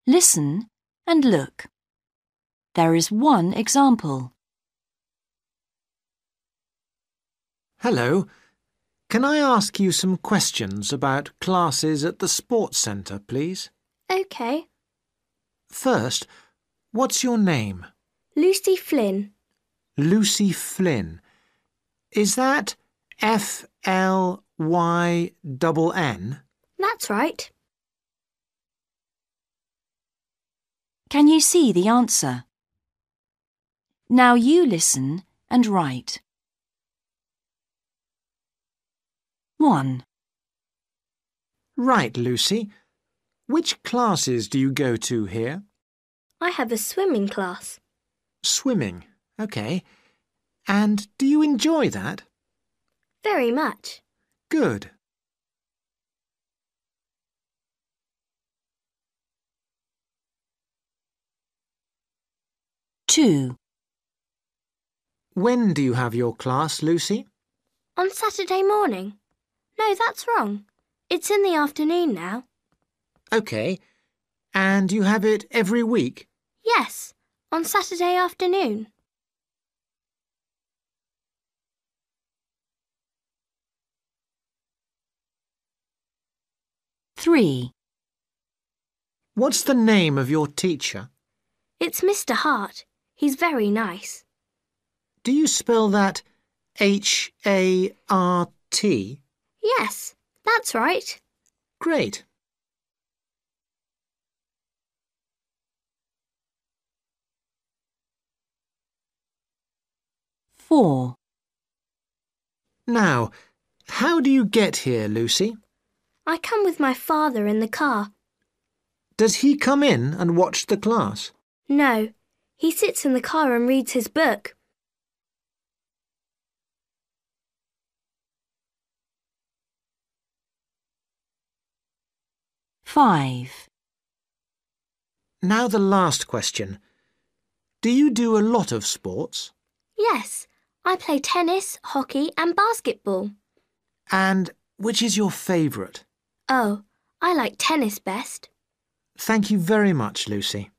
Listen and look. There is one example. Hello. Can I ask you some questions about classes at the sports centre, please? OK. First, what's your name? Lucy Flynn. Lucy Flynn. Is that Flynn? That's right. Can you see the answer? Now you listen and write. 1. Right, Lucy. Which classes do you go to here? I have a swimming class. Swimming. OK. And do you enjoy that? Very much. Good. 2. When do you have your class, Lucy? On Saturday morning. No, that's wrong. It's in the afternoon now. OK. And you have it every week? Yes, on Saturday afternoon. 3. What's the name of your teacher? It's Mr. Hart. He's very nice. Do you spell that H-A-R-T? Yes, that's right. Great. 4. Now, how do you get here, Lucy? I come with my father in the car. Does he come in and watch the class? No, he sits in the car and reads his book. 5. Now the last question. Do you do a lot of sports? Yes, I play tennis, hockey and basketball. And which is your favourite? Oh, I like tennis best. Thank you very much, Lucy.